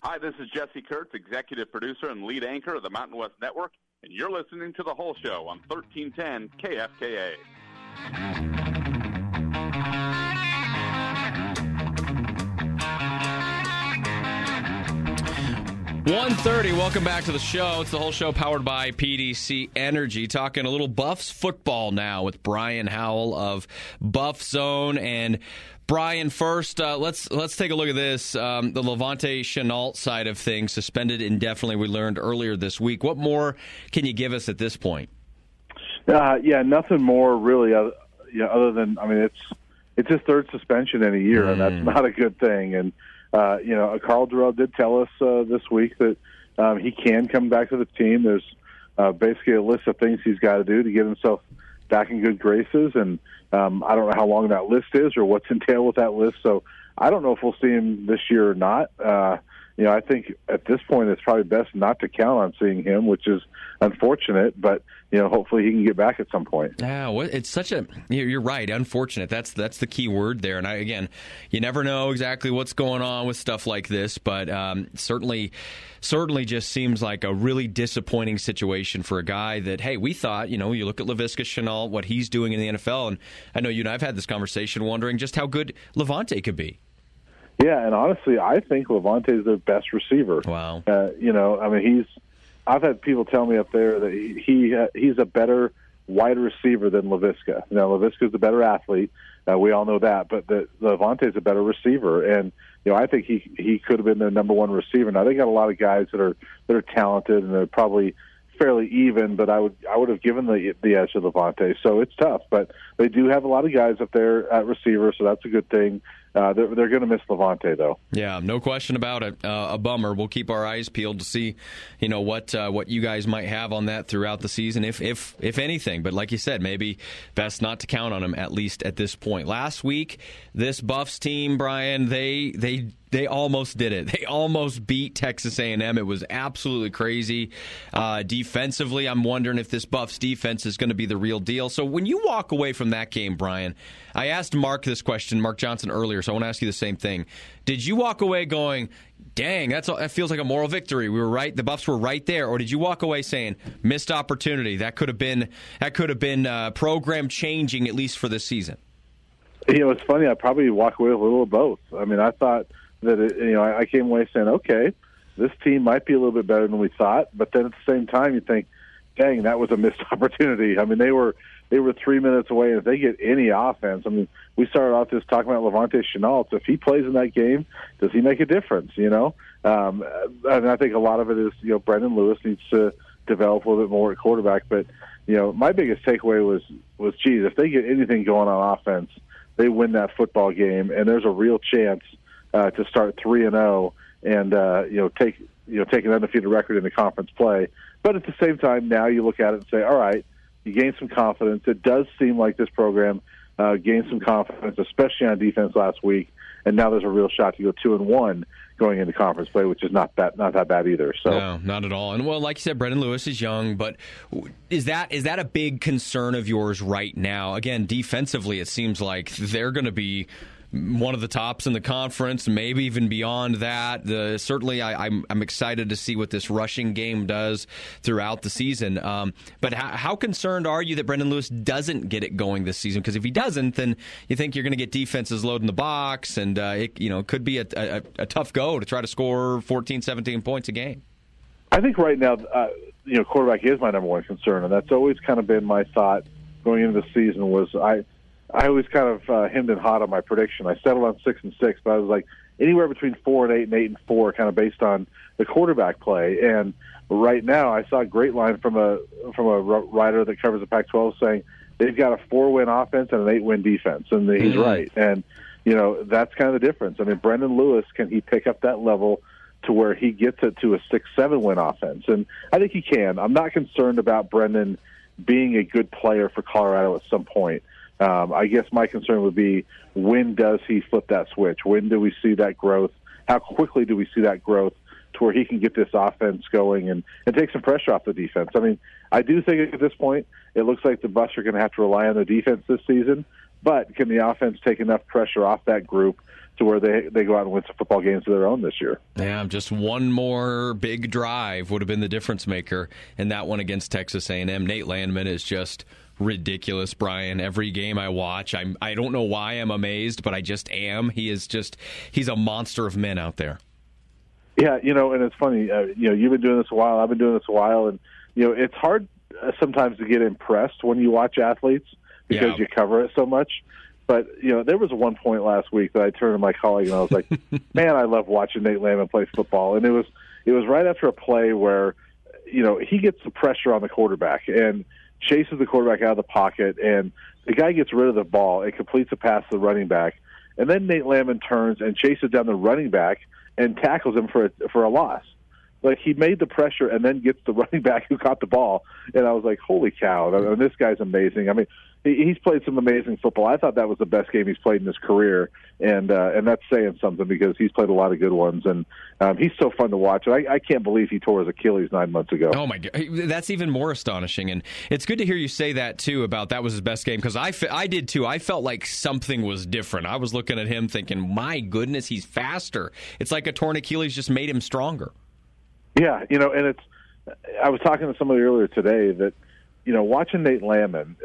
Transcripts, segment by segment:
Hi, this is Jesse Kurtz, executive producer and lead anchor of the Mountain West Network, and you're listening to The Whole Show on 1310 KFKA. 1:30. Welcome back to the show. It's The Whole Show powered by PDC Energy. Talking a little Buffs football now with Brian Howell of Buff Zone. And Brian, first, let's take a look at this. The Levante Shenault side of things, suspended indefinitely, we learned earlier this week. What more can you give us at this point? Nothing more really other than, it's his third suspension in a year, and that's not a good thing. And Carl Durrell did tell us this week that he can come back to the team. There's basically a list of things he's got to do to get himself back in good graces, and I don't know how long that list is or what's entailed with that list. So I don't know if we'll see him this year or not. I think at this point it's probably best not to count on seeing him, which is unfortunate, but hopefully he can get back at some point. Yeah, it's such a, you're right, unfortunate. That's the key word there. And again, you never know exactly what's going on with stuff like this, but certainly just seems like a really disappointing situation for a guy that, hey, we thought, you look at Laviska Shenault, what he's doing in the NFL, and I know you and I have had this conversation wondering just how good Levante could be. Yeah, and honestly, I think Levante is their best receiver. Wow. I've had people tell me up there that he's a better wide receiver than Laviska. Now, Laviska's the better athlete. We all know that, but Levante's a better receiver, and I think he could have been their number one receiver. Now they got a lot of guys that are talented and they're probably fairly even, but I would have given the edge to Levante. So it's tough, but they do have a lot of guys up there at receiver, so that's a good thing. They're going to miss Levante, though. Yeah, no question about it. A bummer. We'll keep our eyes peeled to see, what you guys might have on that throughout the season, if anything. But like you said, maybe best not to count on them, at least at this point. Last week, this Buffs team, Brian, they almost did it. They almost beat Texas A&M. It was absolutely crazy. Defensively, I'm wondering if this Buffs defense is going to be the real deal. So when you walk away from that game, Brian, I asked Mark this question, Mark Johnson, earlier, so I want to ask you the same thing. Did you walk away going, dang, that feels like a moral victory? We were right. The Buffs were right there. Or did you walk away saying, missed opportunity? That could have been program changing, at least for this season? It's funny. I probably walk away with a little of both. I thought that I came away saying, okay, this team might be a little bit better than we thought, but then at the same time you think, dang, that was a missed opportunity. They were 3 minutes away, and if they get any offense, we started off just talking about Levante Shenault. If he plays in that game, does he make a difference? And I think a lot of it is Brendan Lewis needs to develop a little bit more at quarterback. But my biggest takeaway was geez, if they get anything going on offense, they win that football game, and there's a real chance to start 3-0 and take an undefeated record in the conference play. But at the same time, now you look at it and say, all right, you gain some confidence. It does seem like this program gained some confidence, especially on defense last week, and now there's a real shot to go 2-1 going into conference play, which is not that bad either. So no, not at all. And well, like you said, Brendan Lewis is young, but is that a big concern of yours right now? Again, defensively, it seems like they're going to be one of the tops in the conference, maybe even beyond that. Certainly, I'm excited to see what this rushing game does throughout the season. But how concerned are you that Brendan Lewis doesn't get it going this season? Because if he doesn't, then you think you're going to get defenses loading the box, and it could be a tough go to try to score 14, 17 points a game. I think right now, quarterback is my number one concern, and that's always kind of been my thought going into the season. Was I was kind of hemmed and hawed on my prediction. I settled on 6-6, but I was like anywhere between 4-8 and 8-4, kind of based on the quarterback play. And right now, I saw a great line from a writer that covers the Pac-12 saying they've got a 4-win offense and an 8-win defense, and he's right. And that's kind of the difference. Brendan Lewis, can he pick up that level to where he gets it to a 6-7 win offense? And I think he can. I'm not concerned about Brendan being a good player for Colorado at some point. I guess my concern would be, when does he flip that switch? When do we see that growth? How quickly do we see that growth to where he can get this offense going and take some pressure off the defense? I do think at this point it looks like the Buffs are going to have to rely on the defense this season, But can the offense take enough pressure off that group to where they go out and win some football games of their own this year? Yeah, just one more big drive would have been the difference maker in that one against Texas A&M. Nate Landman is just ridiculous, Brian. Every game I watch, I don't know why I'm amazed, but I just am. He's a monster of men out there. Yeah, and it's funny. You've been doing this a while. I've been doing this a while, and it's hard sometimes to get impressed when you watch athletes because you cover it so much. But there was one point last week that I turned to my colleague and I was like, "Man, I love watching Nate Landman play football." And it was right after a play where he gets the pressure on the quarterback and chases the quarterback out of the pocket, and the guy gets rid of the ball and completes a pass to the running back, and then Nate Landman turns and chases down the running back and tackles him for a loss. Like, he made the pressure and then gets the running back who caught the ball, and I was like, holy cow, this guy's amazing. I mean, he's played some amazing football. I thought that was the best game he's played in his career, and that's saying something because he's played a lot of good ones, and he's so fun to watch. And I can't believe he tore his Achilles 9 months ago. Oh, my God. That's even more astonishing, and it's good to hear you say that, too, about that was his best game, because I did, too. I felt like something was different. I was looking at him thinking, my goodness, he's faster. It's like a torn Achilles just made him stronger. Yeah, and I was talking to somebody earlier today that, watching Nate Landman,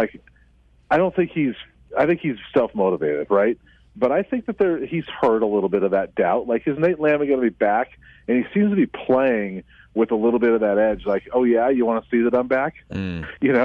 I think he's self-motivated, right? But I think that he's heard a little bit of that doubt. Like, is Nate Landman going to be back? And he seems to be playing with a little bit of that edge. Like, oh, yeah, you want to see that I'm back? And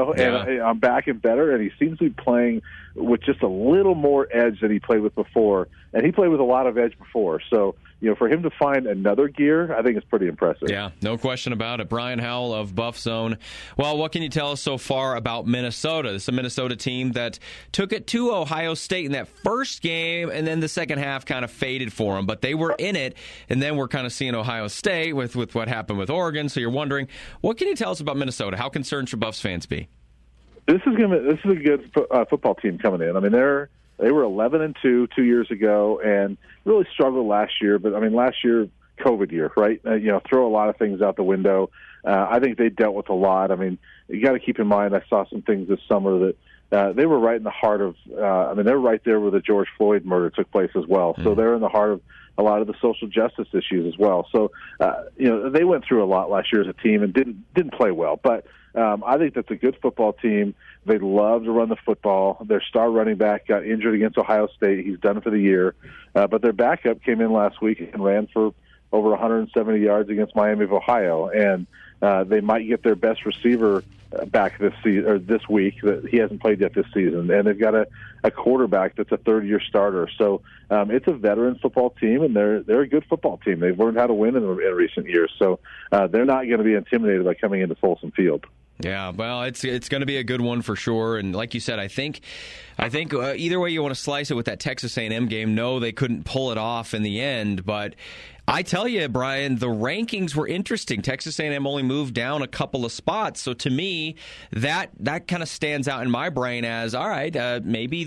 I'm back and better. And he seems to be playing with just a little more edge than he played with before. And he played with a lot of edge before. So, for him to find another gear, I think it's pretty impressive. Yeah, no question about it. Brian Howell of Buff Zone. Well, what can you tell us so far about Minnesota? This is a Minnesota team that took it to Ohio State in that first game, and then the second half kind of faded for them. But they were in it, and then we're kind of seeing Ohio State with what happened with Oregon. So you're wondering, what can you tell us about Minnesota? How concerned should Buffs fans be? This is a good football team coming in. I mean, they were 11-2 2 years ago and really struggled last year. But, I mean, last year, COVID year, right? Throw a lot of things out the window. I think they dealt with a lot. I mean, you got to keep in mind, I saw some things this summer that they were right in the heart of they're right there where the George Floyd murder took place as well. So they're in the heart of a lot of the social justice issues as well. So, they went through a lot last year as a team and didn't play well. But I think that's a good football team. They love to run the football. Their star running back got injured against Ohio State. He's done it for the year. But their backup came in last week and ran for over 170 yards against Miami of Ohio. And they might get their best receiver back this week. That he hasn't played yet this season. And they've got a quarterback that's a third-year starter. So it's a veteran football team, and they're a good football team. They've learned how to win in recent years. So they're not going to be intimidated by coming into Folsom Field. Yeah, well, it's going to be a good one for sure. And like you said, I think either way you want to slice it with that Texas A&M game, no, they couldn't pull it off in the end. But I tell you, Brian, the rankings were interesting. Texas A&M only moved down a couple of spots. So to me, that kind of stands out in my brain as, all right, maybe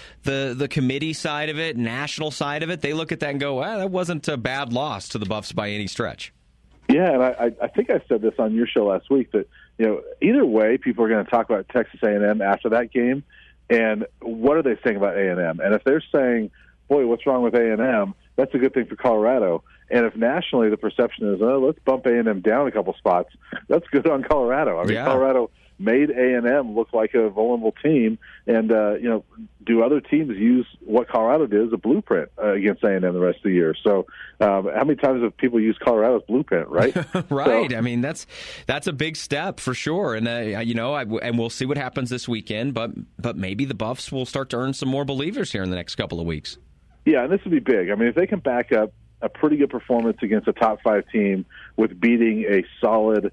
the committee side of it, national side of it, they look at that and go, well, that wasn't a bad loss to the Buffs by any stretch. Yeah, and I think I said this on your show last week that, either way, people are going to talk about Texas A&M after that game, and what are they saying about A&M? And if they're saying, boy, what's wrong with A&M, that's a good thing for Colorado. And if nationally the perception is, let's bump A&M down a couple spots, that's good on Colorado. I mean, Colorado made A&M look like a vulnerable team, and do other teams use what Colorado did as a blueprint against A&M the rest of the year? So, how many times have people used Colorado's blueprint, right? Right. So, I mean, that's a big step for sure, and and we'll see what happens this weekend. But maybe the Buffs will start to earn some more believers here in the next couple of weeks. Yeah, and this would be big. I mean, if they can back up a pretty good performance against a top 5 team with beating a solid,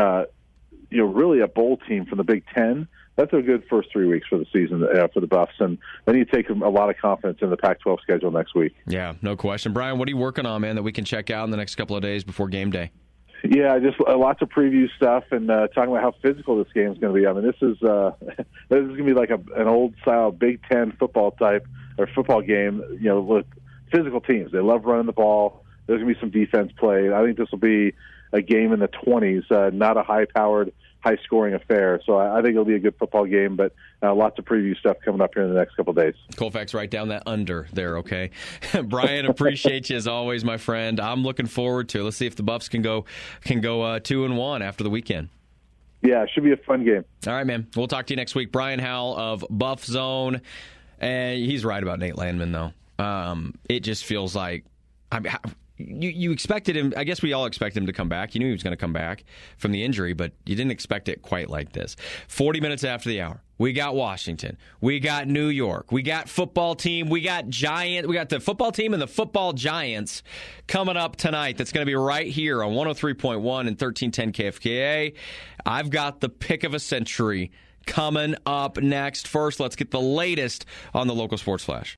really a bowl team from the Big Ten, that's a good first 3 weeks for the season for the Buffs. And then you take a lot of confidence in the Pac-12 schedule next week. Yeah, no question. Brian, what are you working on, man, that we can check out in the next couple of days before game day? Yeah, just lots of preview stuff and talking about how physical this game is going to be. I mean, this is going to be like an old-style Big Ten football game, with physical teams. They love running the ball. There's going to be some defense play. I think this will be a game in the 20s, not a high-powered high-scoring affair. So I think it'll be a good football game, but lots of preview stuff coming up here in the next couple of days. Colfax, write down that under there, okay? Brian, appreciate you as always, my friend. I'm looking forward to it. Let's see if the Buffs can go 2-1 after the weekend. Yeah, it should be a fun game. All right, man. We'll talk to you next week. Brian Howell of Buff Zone. And he's right about Nate Landman, though. It just feels like you expected him. I guess we all expected him to come back. You knew he was going to come back from the injury, but you didn't expect it quite like this. 40 minutes after the hour, we got Washington. We got New York. We got football team. We got Giant. We got the football team and the football Giants coming up tonight. That's going to be right here on 103.1 and 1310 KFKA. I've got the pick of a century coming up next. First, let's get the latest on the local sports flash.